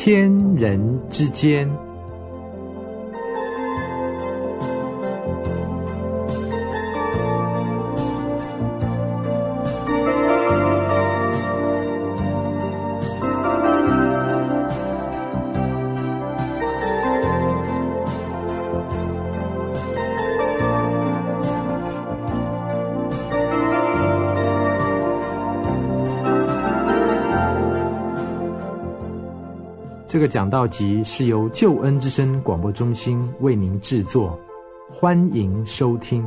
天人之间。这个讲道集是由救恩之声广播中心为您制作，欢迎收听。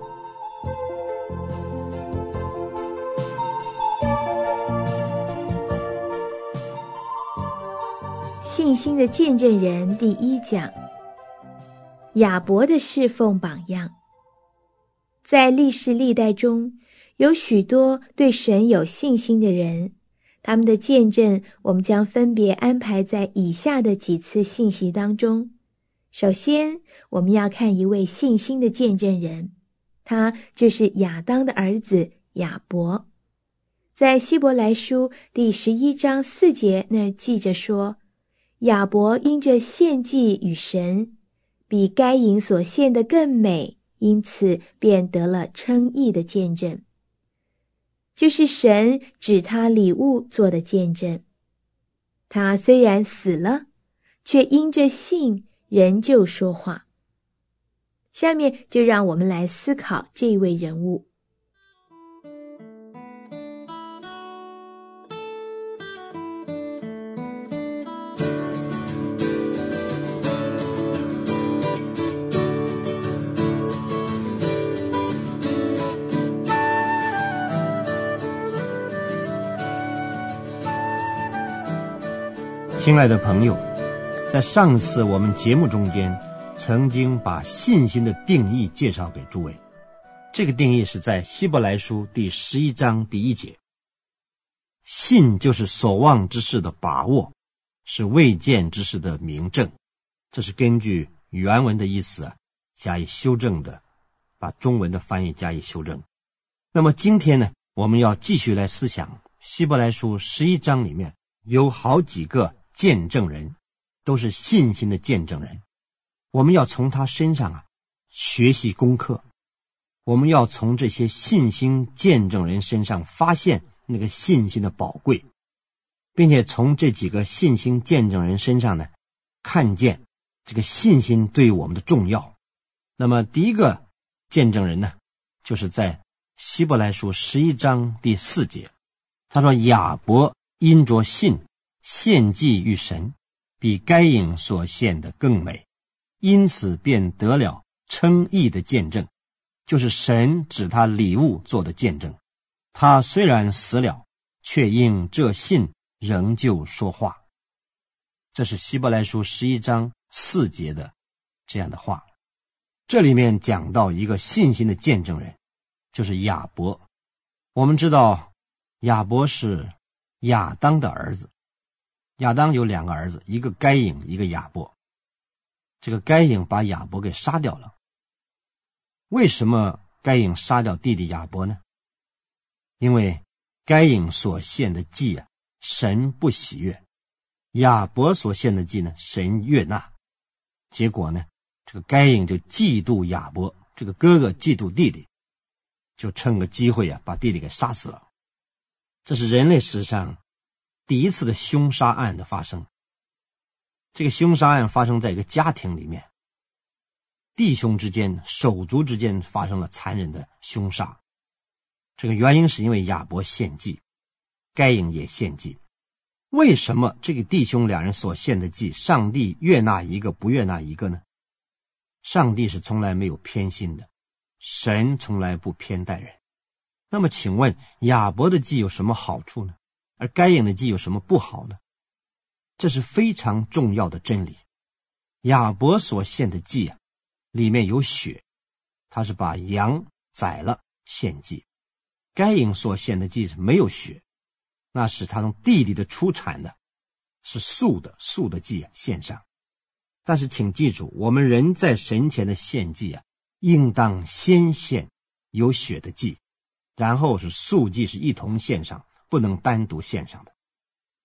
信心的见证人第一讲，亚伯的侍奉榜样。在历世历代中，有许多对神有信心的人，他们的见证我们将分别安排在以下的几次信息当中。首先，我们要看一位信心的见证人，他就是亚当的儿子亚伯。在希伯来书第11章4节那儿记着说，亚伯因着献祭与神，比该隐所献的更美，因此便得了称义的见证。就是神指他礼物做的见证。他虽然死了，却因着信仍旧说话。下面就让我们来思考这位人物。 亲爱的朋友，在上次我们节目中间曾经把信心的定义介绍给诸位。这个定义是在希伯来书第11章第1节。信就是所望之事的把握，是未见之事的明证。这是根据原文的意思加以修正的，把中文的翻译加以修正。那么今天呢，我们要继续来思想希伯来书11章里面有好几个见证人，都是信心的见证人。我们要从他身上学习功课，我们要从这些信心见证人身上发现那个信心的宝贵，并且从这几个信心见证人身上呢，看见这个信心对我们的重要。那么第一个见证人呢，就是在希伯来书11章第4节，他说亚伯因着信献祭于神，比该隐所献的更美，因此便得了称义的见证，就是神指他礼物做的见证。他虽然死了，却因这信仍旧说话。这是希伯来书11章4节的这样的话。这里面讲到一个信心的见证人，就是亚伯。我们知道亚伯是亚当的儿子，亚当有2个儿子，一个该隐，一个亚伯。这个该隐把亚伯给杀掉了。为什么该隐杀掉弟弟亚伯呢？因为该隐所献的祭神不喜悦，亚伯所献的祭呢，神悦纳。结果呢，这个该隐就嫉妒亚伯，这个哥哥嫉妒弟弟，就趁个机会把弟弟给杀死了。这是人类史上第一次的凶杀案的发生。这个凶杀案发生在一个家庭里面，弟兄之间、手足之间发生了残忍的凶杀。这个原因是因为亚伯献祭，该隐也献祭。为什么这个弟兄2人所献的祭，上帝悦纳一个，不悦纳一个呢？上帝是从来没有偏心的，神从来不偏待人。那么请问亚伯的祭有什么好处呢？而该隐的祭有什么不好呢？这是非常重要的真理。亚伯所献的祭里面有血，他是把羊宰了献祭。该隐所献的祭是没有血，那是他从地里的出产的，是素的祭献上。但是请记住，我们人在神前的献祭应当先献有血的祭，然后是素祭是一同献上，不能单独献上的。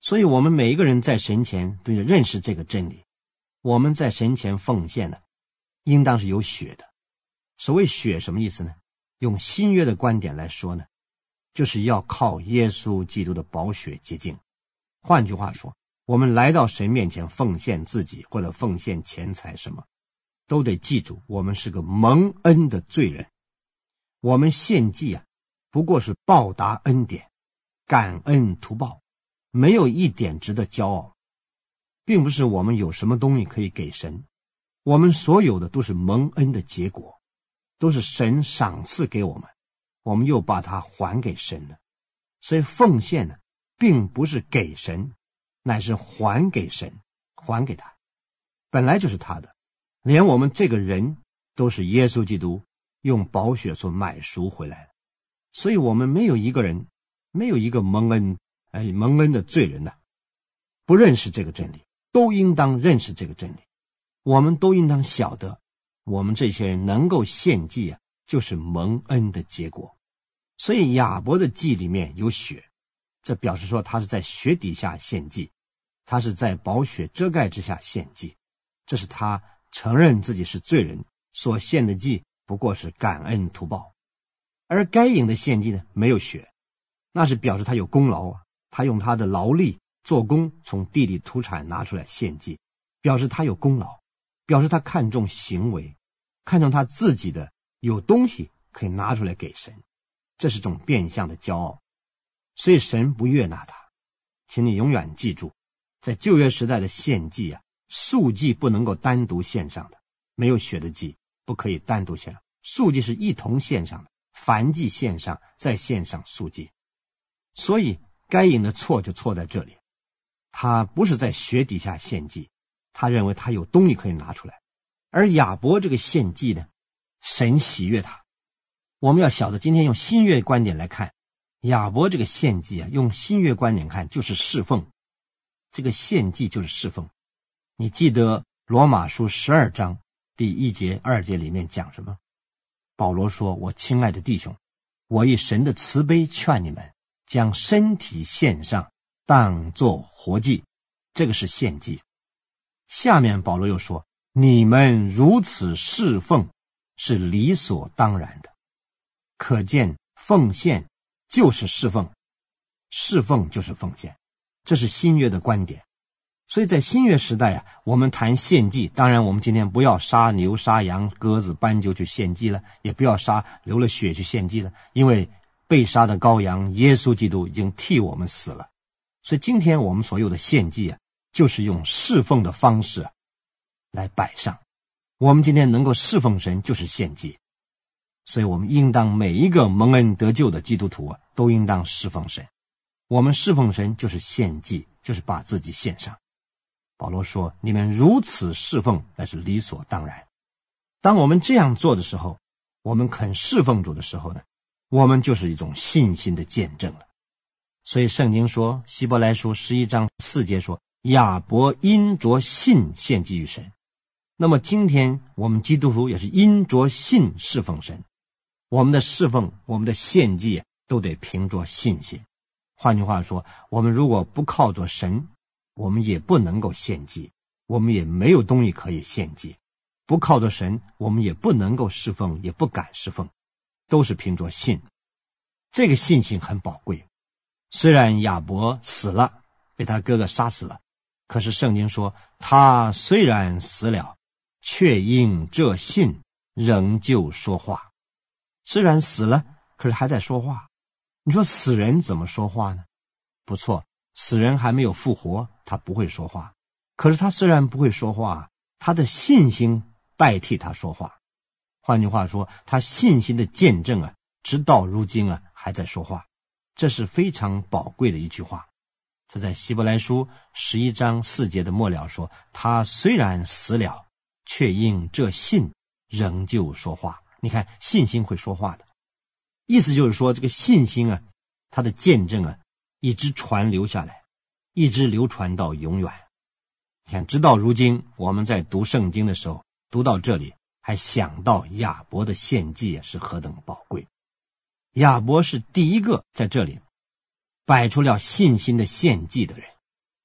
所以我们每一个人在神前都要认识这个真理。我们在神前奉献呢，应当是有血的。所谓血什么意思呢？用新约的观点来说呢，就是要靠耶稣基督的宝血洁净。换句话说，我们来到神面前奉献自己或者奉献钱财什么，都得记住我们是个蒙恩的罪人。我们献祭不过是报答恩典，感恩图报，没有一点值得骄傲，并不是我们有什么东西可以给神，我们所有的都是蒙恩的结果，都是神赏赐给我们，我们又把它还给神了。所以奉献呢，并不是给神，乃是还给神，还给他，本来就是他的。连我们这个人都是耶稣基督用宝血所买赎回来的，所以我们没有一个人，没有一个蒙恩的罪人不认识这个真理，都应当认识这个真理。我们都应当晓得，我们这些人能够献祭就是蒙恩的结果。所以亚伯的祭里面有血，这表示说他是在血底下献祭，他是在宝血遮盖之下献祭，这是他承认自己是罪人，所献的祭不过是感恩图报。而该隐的献祭呢，没有血，那是表示他有功劳他用他的劳力做工，从地里土产拿出来献祭，表示他有功劳，表示他看重行为，看重他自己的有东西可以拿出来给神，这是种变相的骄傲，所以神不悦纳他。请你永远记住，在旧约时代的献祭素祭不能够单独献上的，没有血的祭不可以单独献上，素祭是一同献上的，燔祭献上，再献上素祭。所以该隐的错就错在这里，他不是在血底下献祭，他认为他有东西可以拿出来。而亚伯这个献祭呢，神喜悦他。我们要晓得，今天用新约观点来看，亚伯这个献祭用新约观点看就是侍奉，这个献祭就是侍奉。你记得罗马书12章第1节2节里面讲什么？保罗说，我亲爱的弟兄，我以神的慈悲劝你们，将身体献上，当作活祭，这个是献祭。下面保罗又说，你们如此侍奉是理所当然的。可见奉献就是侍奉，侍奉就是奉献，这是新约的观点。所以在新约时代我们谈献祭，当然我们今天不要杀牛杀羊鸽子斑鸠去献祭了，也不要杀流了血去献祭了，因为被杀的羔羊耶稣基督已经替我们死了。所以今天我们所有的献祭就是用侍奉的方式来摆上。我们今天能够侍奉神就是献祭，所以我们应当每一个蒙恩得救的基督徒都应当侍奉神。我们侍奉神就是献祭，就是把自己献上。保罗说，你们如此侍奉那是理所当然。当我们这样做的时候，我们肯侍奉主的时候呢，我们就是一种信心的见证了。所以圣经说，希伯来书11章4节说，亚伯因着信献祭于神。那么今天我们基督徒也是因着信侍奉神，我们的侍奉，我们的献祭都得凭着信心。换句话说，我们如果不靠着神，我们也不能够献祭，我们也没有东西可以献祭。不靠着神，我们也不能够侍奉，也不敢侍奉，都是凭着信。这个信心很宝贵。虽然亚伯死了，被他哥哥杀死了，可是圣经说，他虽然死了，却因这信仍旧说话。虽然死了，可是还在说话。你说死人怎么说话呢？不错，死人还没有复活，他不会说话。可是他虽然不会说话，他的信心代替他说话。换句话说，他信心的见证直到如今还在说话。这是非常宝贵的一句话。这在希伯来书11章4节的末了说，他虽然死了，却因这信仍旧说话。你看，信心会说话的。意思就是说，这个信心它的见证一直传流下来，一直流传到永远。你看，直到如今我们在读圣经的时候，读到这里还想到亚伯的献祭是何等宝贵。亚伯是第一个在这里摆出了信心的献祭的人。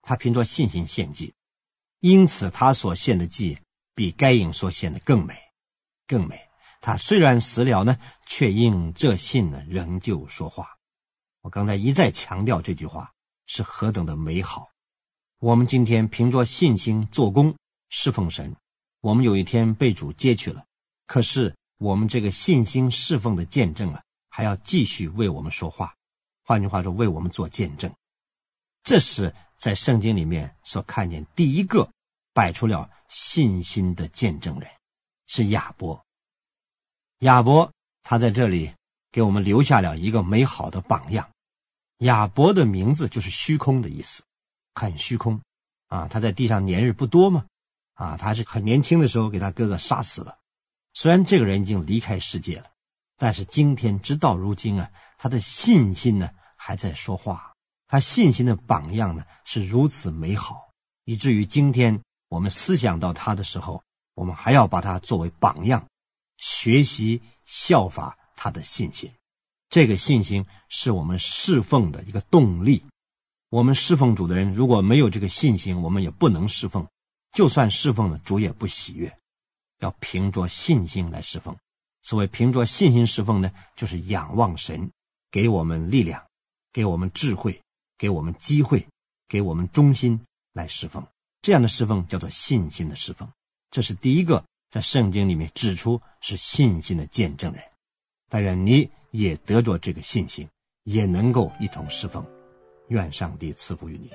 他凭着信心献祭，因此他所献的祭比该隐所献的更美，更美。他虽然死了呢，却因这信呢仍旧说话。我刚才一再强调这句话是何等的美好。我们今天凭着信心做工侍奉神，我们有一天被主接去了，可是我们这个信心侍奉的见证啊，还要继续为我们说话，换句话说，为我们做见证。这是在圣经里面所看见第一个摆出了信心的见证人，是亚伯。亚伯他在这里给我们留下了一个美好的榜样。亚伯的名字就是虚空的意思，很虚空啊，他在地上年日不多嘛，啊，他是很年轻的时候给他哥哥杀死了。虽然这个人已经离开世界了，但是今天直到如今啊，他的信心呢还在说话，他信心的榜样呢是如此美好，以至于今天我们思想到他的时候，我们还要把他作为榜样，学习效法他的信心。这个信心是我们侍奉的一个动力。我们侍奉主的人如果没有这个信心，我们也不能侍奉，就算侍奉了，主也不喜悦。要凭着信心来侍奉。所谓凭着信心侍奉呢，就是仰望神给我们力量，给我们智慧，给我们机会，给我们忠心来侍奉。这样的侍奉叫做信心的侍奉。这是第一个在圣经里面指出是信心的见证人。当然你也得着这个信心，也能够一同侍奉。愿上帝赐福于你。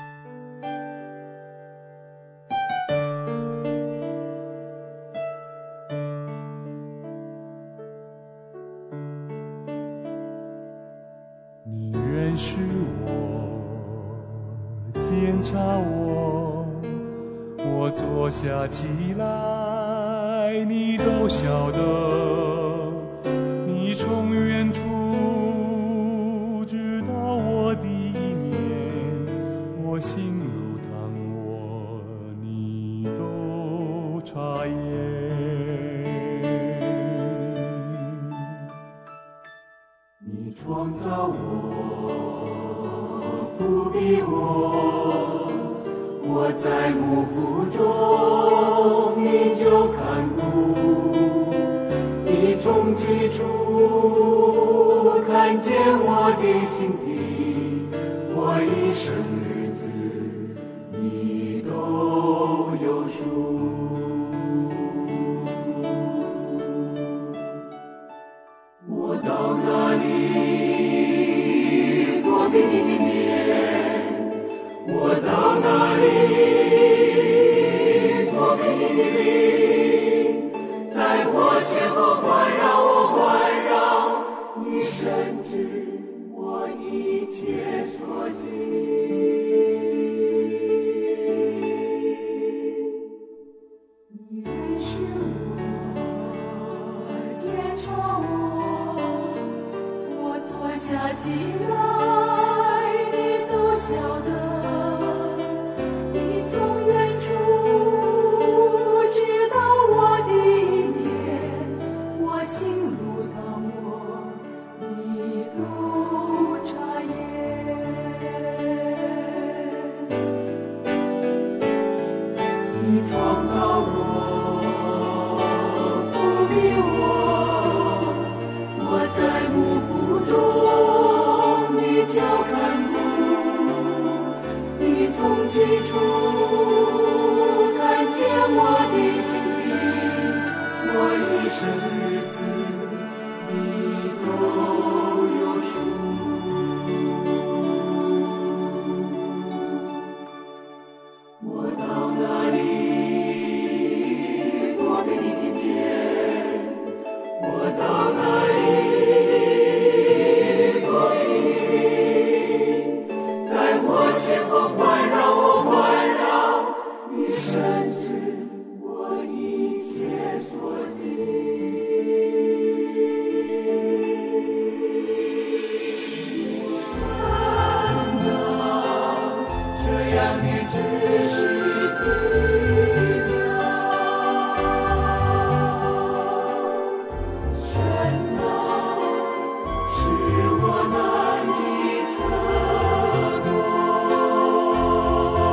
你认识我，检查我，我坐下起来，你都晓得。你从远处知道我的一面，我心如汤我，你都察验。你创造我，扶庇我，我在母腹中，你就看顾。你从起初看见我的心底，我一生日子你都有数。我到哪里躲避你的面，我到哪里躲避你的灵，在我前后环绕我环绕，你深知我一切所行。你认识我，检查我，我坐下起来，你都晓得。你从远处知道我的一面，我心如汤我，你都察验。你创造我，扶庇我，我在母腹中，你就看顾。你从起初看见我的心底，我一生日子你都有数。我到哪里躲避你的面，我到哪里躲避你，在我前后环绕我环绕，你深知我一切所行。看哪，这样的知识极大，神啊，使我难以测度。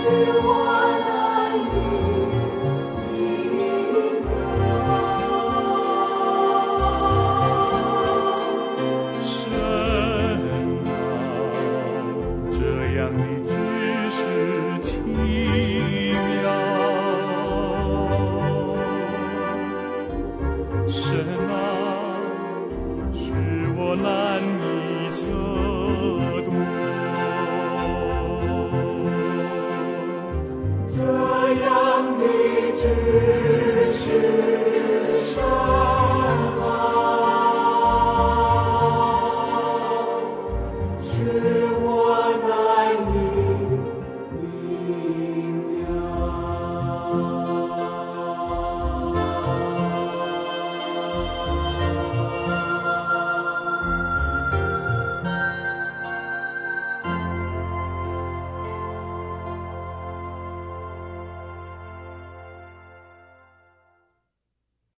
这